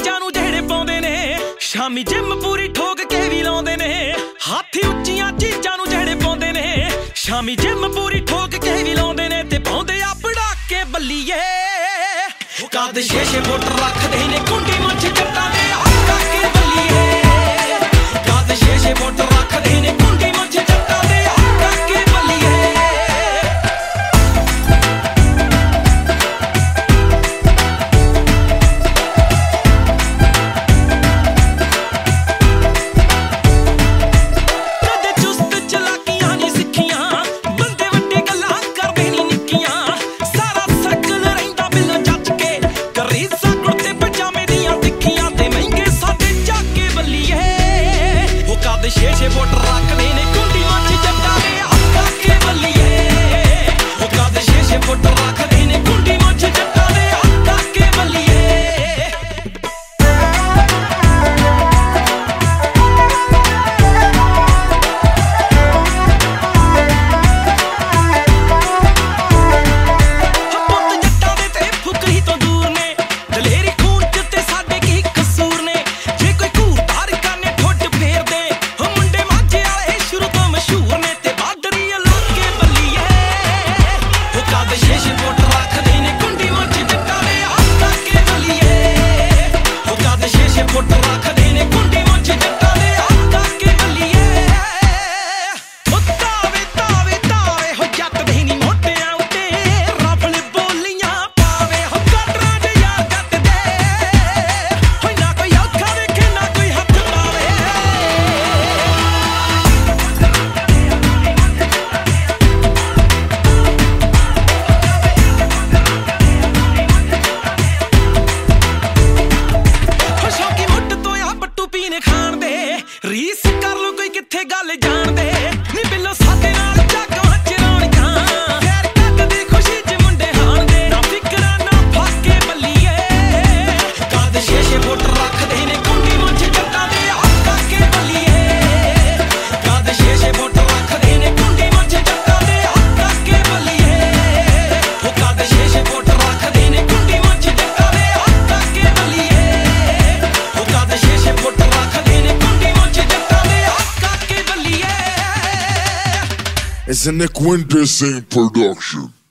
ਚੀਜ਼ਾਂ ਨੂੰ ਜਿਹੜੇ ਪਾਉਂਦੇ ਨੇ ਸ਼ਾਮੀ ਜਿਮ ਪੂਰੀ ਠੋਕ ਕੇ ਵੀ ਲਾਉਂਦੇ ਨੇ ਹਾਥੀ ਉੱਚੀਆਂ ਚੀਜ਼ਾਂ ਨੂੰ ਜਿਹੜੇ ਪਾਉਂਦੇ ਨੇ ਸ਼ਾਮੀ ਜਿਮ ਪੂਰੀ ਠੋਕ ਕੇ ਵੀ ਲਾਉਂਦੇ ਨੇ ਤੇ ਪਾਉਂਦੇ ਆ ਪੜਾਕੇ ਬੱਲੀਏ ਕਦ 6-6 ਫੁੱਟ ਰੱਖਦੇ ਨੇ ਕੁੰਡੀ ਮੁੱਛ ਜੱਟਾਂ ਦੇ ਹੱਥਾਂ ਕੇ ਬੱਲੀਏ ਕਦ 6-6 ਫੁੱਟ ਰੱਖਦੇ ਨੇ ਕੁੰਡੀ ਮੁੱਛ ਜੱਟਾਂ ਦੇ ਹੱਥਾਂ ਕੇ ਬੱਲੀਏ ਛੇ ਫੁੱਟ ਰੱਖਦੇ ਨੇ ਕੁੰਡੀ ਮੁੱਛ ਜੱਟਾਂ ਦੇ ਹੱਥਾਂ ਕੇ ਬੱਲੀਏ ਉਹ ਕਦ 6-6 ਫੁੱਟ ਰੱਖਦੇ ਨੇ ਕੁੰਡੀ ਮੁੱਛ ਜੱਟਾਂ ਦੇ ਹੱਥਾਂ ਕੇ ਬੱਲੀਏ ਪੁੱਤ ਜੱਟਾਂ ਦੇ ਤੇ ਫੁਕਰੀ ਤੋਂ ਦੂਰ ਨੇ ਦਲੇਰੀ ਖੂਨ ਚ ਤੇ ਸਾਡੇ ਕੀ ਕਸੂਰ ਨੇ ਜੇ ਕੋਈ ਘੂਰਦਾਰ ਕਰਨੇ ਠੁੱਡ ਫੇਰਦੇ ਕਦ 6-6 ਫੁੱਟ ਰੱਖਦੇ ਨੇ ਕੁੰਡੀ ਮੁੱਛ ਜੱਟਾਂ ਦੇ ਹੱਥਾਂ ਕੇ ਬੱਲੀਏ ਉਹ ਕਦ 6-6 ਫੁੱਟ ਰੱਖਦੇ ਨੇ ਕੁੰਡੀ ਮੁੱਛ ਜੱਟਾਂ ਦੇ ਹੱਥਾਂ ਕੇ ਬੱਲੀਏ ਤਾਵੇ ਤਾਵੇ ਤਾਵੇ ਹੋ ਜੱਟ ਦੇ ਨੀ ਮੋਢਿਆਂ ਉੱਤੇ ਰਫਲ ਬੋਲੀਆਂ ਪਾਵੇ ਹੋ ਕਟਰਾਂ ਦੇ ਯਾਰ ਜੱਟ ਦੇ ਹੋਈ ਨਾ ਕੋਈ ਔਖਾ ਵੇਖੇ ਨਾ ਕੋਈ ਹੱਥ ਪਾਵੇ ਰੀਸ ਕਰ ਲੋ ਕੋਈ ਕਿੱਥੇ ਗੱਲ ਜਾਣਦੇ ਨੀ ਬਿੱਲੋ ਸਾਡੇ ਨਾਲ ਜਾਗਾਂ ਚਰਾਉਣੀਆਂ ਫੇਰ ਕੱਢਦੇ ਖੁਸ਼ੀ ਚ ਮੁੰਡੇ ਹਾਣਦੇ ਨਾ ਫਿਕਰਾਂ ਨਾ ਫਾਕੇ ਬੱਲੀਏ ਕਦ 6-6 ਫੁੱਟ ਰੱਖਦੇ ਨੇ ਕੁੰਡੀ ਮੁੱਛ ਜੱਟਾਂ ਦੇ ਹੱਥਾਂ ਕੇ ਬੱਲੀਏ ਕਦ 6-6 ਫੁੱਟ ਰੱਖਦੇ ਨੇ ਕੁੰਡੀ ਮੁੱਛ ਜੱਟਾਂ ਦੇ ਹੱਥਾਂ ਕੇ ਬੱਲੀਏ ਉਹ ਕਦ 6-6 ਫੁੱਟ ਰੱਖਦੇ ਨੇ ਕੁੰਡੀ ਮੁੱਛ ਜੱਟਾਂ ਦੇ ਹੱਥਾਂ ਕੇ ਬੱਲੀਏ ਉਹ ਕਦ 6-6 ਫੁੱਟ ਰੱਖਦੇ ਨੇ It's a Nick Winter production.